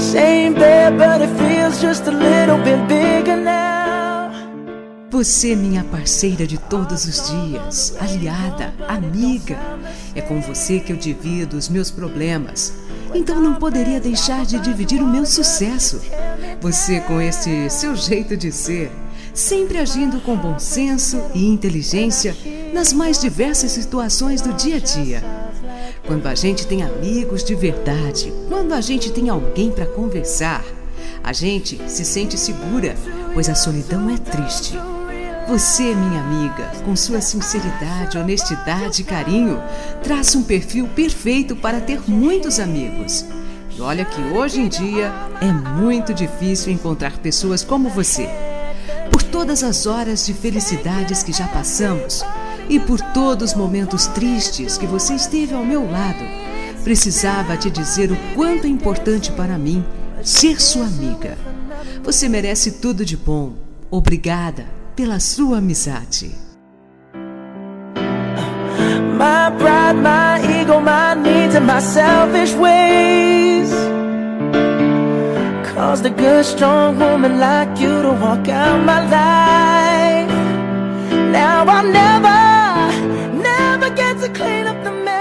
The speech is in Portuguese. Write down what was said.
Same bed, but it feels just a little bit bigger now. Você, minha parceira de todos os dias, aliada, amiga. É com você que eu divido os meus problemas. Então não poderia deixar de dividir o meu sucesso. Você com esse seu jeito de ser, sempre agindo com bom senso e inteligência nas mais diversas situações do dia a dia. Quando a gente tem amigos de verdade, quando a gente tem alguém para conversar, a gente se sente segura, pois a solidão é triste. Você, minha amiga, com sua sinceridade, honestidade e carinho, traça um perfil perfeito para ter muitos amigos. E olha que hoje em dia é muito difícil encontrar pessoas como você. Por todas as horas de felicidades que já passamos e por todos os momentos tristes que você esteve ao meu lado, precisava te dizer o quanto é importante para mim ser sua amiga. Você merece tudo de bom. Obrigada pela sua amizade. My pride, my ego, my needs and my selfish ways caused a good, strong woman like you to walk out my life. Now I'll never get to clean up the mess